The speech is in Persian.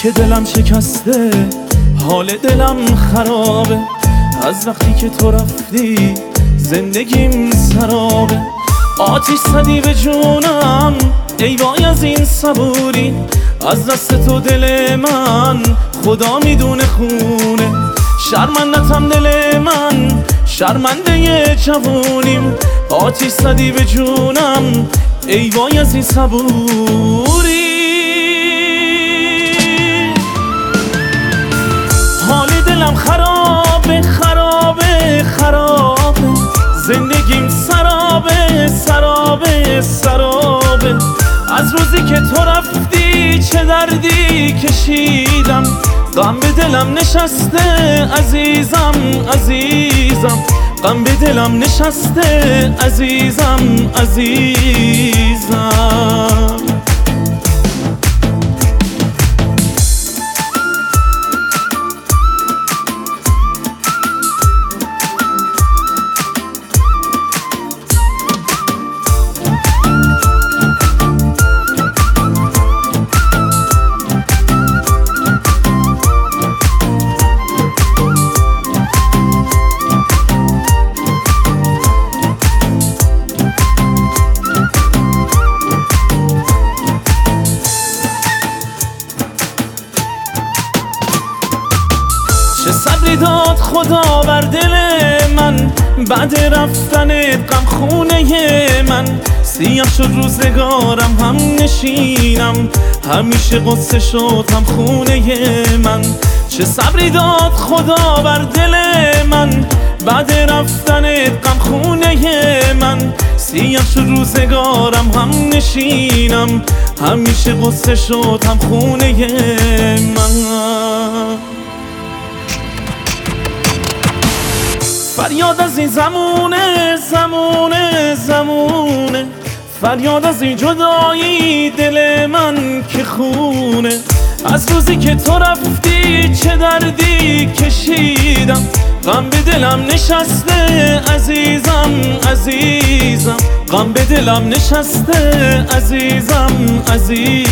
که دلم شکسته، حال دلم خرابه. از وقتی که تو رفتی زندگیم سرابه. آتیش زدی به جونم ای وای از این صبوری. از دست تو دل من خدا میدونه خونه. شرمندتم دل من، شرمنده جوونیم. آتیش زدی به جونم ای وای از این صبوری. حال دلم خرابه خرابه خرابه. زندگیم سرابه سرابه سرابه. از روزی که تو رفتی چه دردی کشیدم. غم به دلم نشسته عزیزم عزیزم. غم به دلم نشسته عزیزم عزیزم. چه صبری داد خدا بر دل من. بعد رفتنت غم خونه من. سیاه شد روزگارم هم نشینم. همیشه قصه شد هم خونه من. چه صبری داد خدا بر دل من. بعد رفتنت غم خونه من. سیاه شد روزگارم هم نشینم. همیشه قصه شد هم خونه من. فریاد از این زمونه زمونه زمونه. فریاد از این جدایی دل من که خونه. از روزی که تو رفتی چه دردی کشیدم. غم به دلم نشسته عزیزم عزیزم. غم به دلم نشسته عزیزم عزیزم.